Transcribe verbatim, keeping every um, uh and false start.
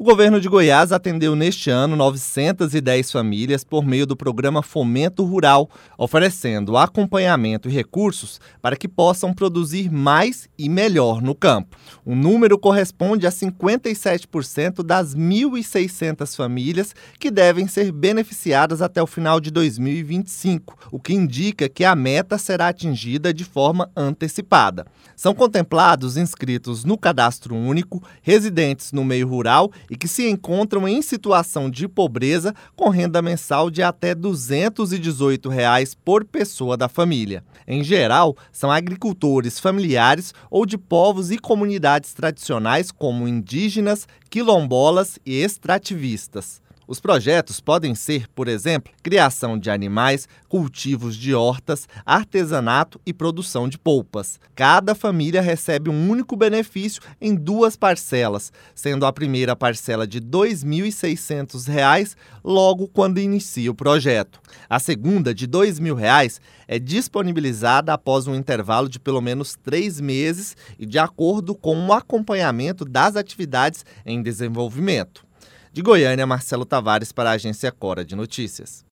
O governo de Goiás atendeu neste ano novecentas e dez famílias por meio do programa Fomento Rural, oferecendo acompanhamento e recursos para que possam produzir mais e melhor no campo. O número corresponde a cinquenta e sete por cento das mil e seiscentas famílias que devem ser beneficiadas até o final de dois mil e vinte e cinco, o que indica que a meta será atingida de forma antecipada. São contemplados inscritos no Cadastro Único, residentes no meio rural e que se encontram em situação de pobreza com renda mensal de até duzentos e dezoito reais por pessoa da família. Em geral, são agricultores familiares ou de povos e comunidades tradicionais como indígenas, quilombolas e extrativistas. Os projetos podem ser, por exemplo, criação de animais, cultivos de hortas, artesanato e produção de polpas. Cada família recebe um único benefício em duas parcelas, sendo a primeira parcela de dois mil e seiscentos reais logo quando inicia o projeto. A segunda, de dois mil reais, é disponibilizada após um intervalo de pelo menos três meses e de acordo com o acompanhamento das atividades em desenvolvimento. De Goiânia, Marcelo Tavares para a Agência Cora de Notícias.